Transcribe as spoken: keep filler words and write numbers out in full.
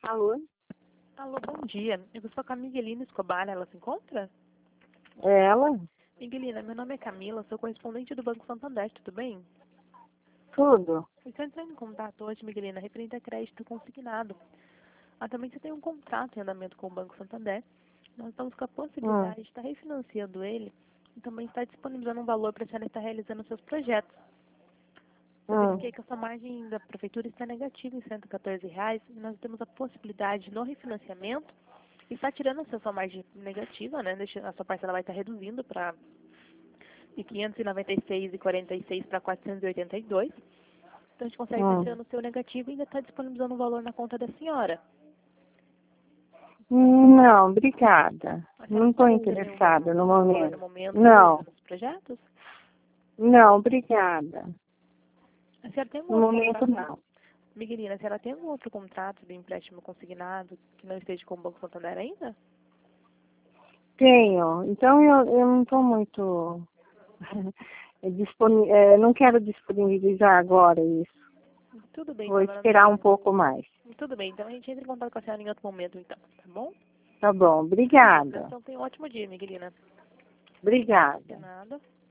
Alô? Alô, bom dia. Eu vou falar com a Miguelina Escobar, ela se encontra? É ela? Miguelina, meu nome é Camila, sou correspondente do Banco Santander, tudo bem? Tudo. Eu estou entrando em contato hoje, Miguelina, referente a crédito consignado. Atualmente você tem um contrato em andamento com o Banco Santander. Nós estamos com a Hum. possibilidade de estar refinanciando ele e também estar disponibilizando um valor para a senhora estar realizando seus projetos. Eu Hum. verifiquei que a sua margem da prefeitura está negativa em cento e quatorze reais e nós temos a possibilidade no refinanciamento e está tirando essa sua margem negativa, né? Deixa- A sua parcela vai estar reduzindo para de quinhentos e noventa e seis reais e quarenta e seis para quatrocentos e oitenta e dois. Então a gente consegue estar Hum. tirando o seu negativo e ainda está disponibilizando o valor na conta da senhora. Não, obrigada. A senhora Não estou não teria nenhum interessada no valor no momento. momento para Não, realizar os projetos? não, obrigada. A senhora tem algum No outro momento, contrato? não. Miguelina, a senhora tem algum outro contrato de empréstimo consignado que não esteja com o Banco Santander ainda? Tenho. Então, eu, eu não estou muito... disponi- é, não quero disponibilizar agora isso. Tudo bem, Vou então, dona esperar um Miguelina. pouco mais. Tudo bem, então a gente entra em contato com a senhora em outro momento, então, tá bom? Tá bom, obrigada. Então tenha um ótimo dia, Miguelina. De Obrigada. nada.